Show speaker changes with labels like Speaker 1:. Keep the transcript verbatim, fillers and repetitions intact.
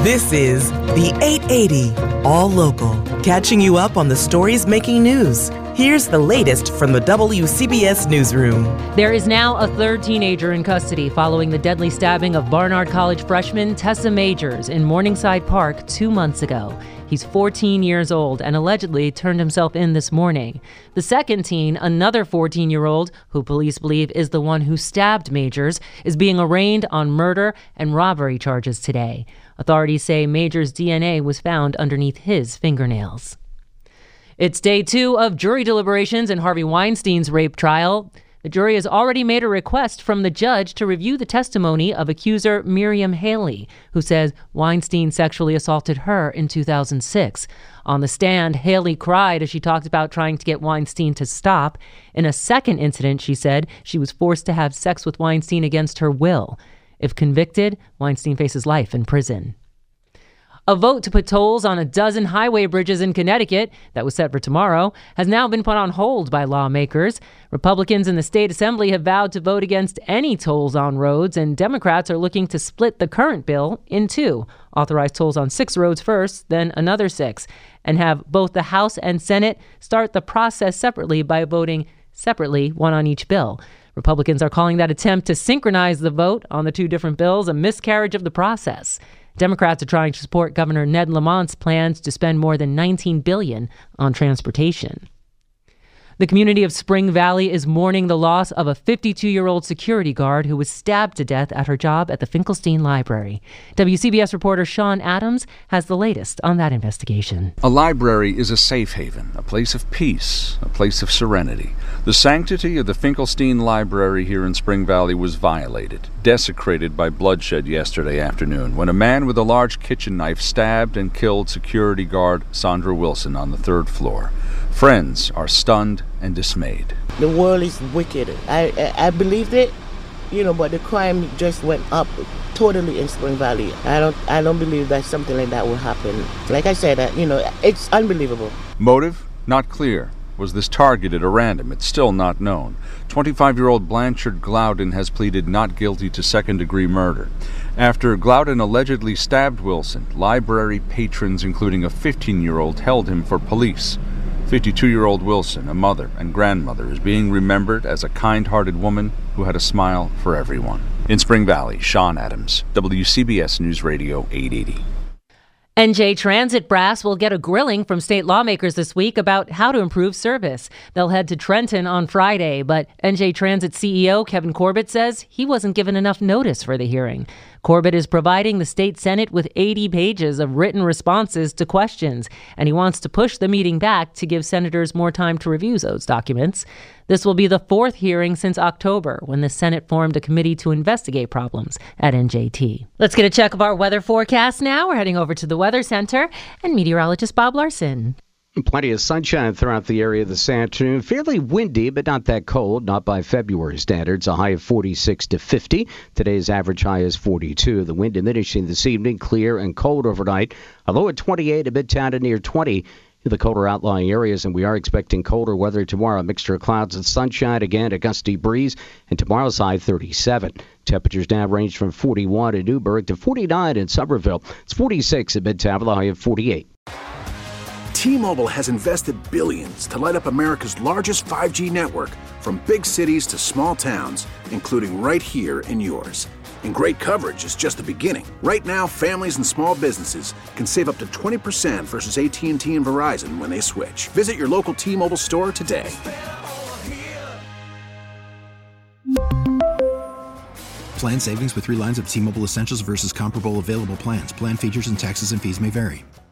Speaker 1: This is the eight eighty All Local, catching you up on the stories making news. Here's the latest from the W C B S newsroom.
Speaker 2: There is now a third teenager in custody following the deadly stabbing of Barnard College freshman Tessa Majors in Morningside Park two months ago. He's fourteen years old and allegedly turned himself in this morning. The second teen, another fourteen-year-old, who police believe is the one who stabbed Majors, is being arraigned on murder and robbery charges today. Authorities say Majors' D N A was found underneath his fingernails. It's day two of jury deliberations in Harvey Weinstein's rape trial. The jury has already made a request from the judge to review the testimony of accuser Miriam Haley, who says Weinstein sexually assaulted her in two thousand six. On the stand, Haley cried as she talked about trying to get Weinstein to stop. In a second incident, she said she was forced to have sex with Weinstein against her will. If convicted, Weinstein faces life in prison. A vote to put tolls on a dozen highway bridges in Connecticut that was set for tomorrow has now been put on hold by lawmakers. Republicans in the state assembly have vowed to vote against any tolls on roads, and Democrats are looking to split the current bill in two, authorize tolls on six roads first, then another six, and have both the House and Senate start the process separately by voting separately, one on each bill. Republicans are calling that attempt to synchronize the vote on the two different bills a miscarriage of the process. Democrats are trying to support Governor Ned Lamont's plans to spend more than nineteen billion dollars on transportation. The community of Spring Valley is mourning the loss of a fifty-two-year-old security guard who was stabbed to death at her job at the Finkelstein Library. W C B S reporter Sean Adams has the latest on that investigation.
Speaker 3: A library is a safe haven, a place of peace, a place of serenity. The sanctity of the Finkelstein Library here in Spring Valley was violated, desecrated by bloodshed yesterday afternoon when a man with a large kitchen knife stabbed and killed security guard Sandra Wilson on the third floor. Friends are stunned and dismayed.
Speaker 4: The world is wicked. I, I I believed it, you know, but the crime just went up totally in Spring Valley. I don't I don't believe that something like that will happen. Like I said, uh, you know, it's unbelievable.
Speaker 3: Motive? Not clear. Was this targeted or random? It's still not known. twenty-five-year-old Blanchard Glouden has pleaded not guilty to second-degree murder. After Glouden allegedly stabbed Wilson, library patrons, including a fifteen-year-old, held him for police. fifty-two-year-old Wilson, a mother and grandmother, is being remembered as a kind-hearted woman who had a smile for everyone. In Spring Valley, Sean Adams, W C B S News Radio eight eighty.
Speaker 2: N J Transit brass will get a grilling from state lawmakers this week about how to improve service. They'll head to Trenton on Friday, but N J Transit C E O Kevin Corbett says he wasn't given enough notice for the hearing. Corbett is providing the state Senate with eighty pages of written responses to questions, and he wants to push the meeting back to give senators more time to review those documents. This will be the fourth hearing since October, when the Senate formed a committee to investigate problems at N J T. Let's get a check of our weather forecast now. We're heading over to the Weather Center and meteorologist Bob Larson.
Speaker 5: Plenty of sunshine throughout the area this afternoon. Fairly windy, but not that cold, not by February standards. A high of forty-six to fifty. Today's average high is forty-two. The wind diminishing this evening, clear and cold overnight. A low at twenty-eight at Midtown and near twenty in the colder outlying areas, and we are expecting colder weather tomorrow. A mixture of clouds and sunshine, again a gusty breeze, and tomorrow's high thirty-seven. Temperatures now range from forty-one in Newburgh to forty-nine in Somerville. It's forty-six at Midtown with a high of forty-eight.
Speaker 6: T-Mobile has invested billions to light up America's largest five G network, from big cities to small towns, including right here in yours. And great coverage is just the beginning. Right now, families and small businesses can save up to twenty percent versus A T and T and Verizon when they switch. Visit your local T-Mobile store today.
Speaker 7: Plan savings with three lines of T-Mobile Essentials versus comparable available plans. Plan features and taxes and fees may vary.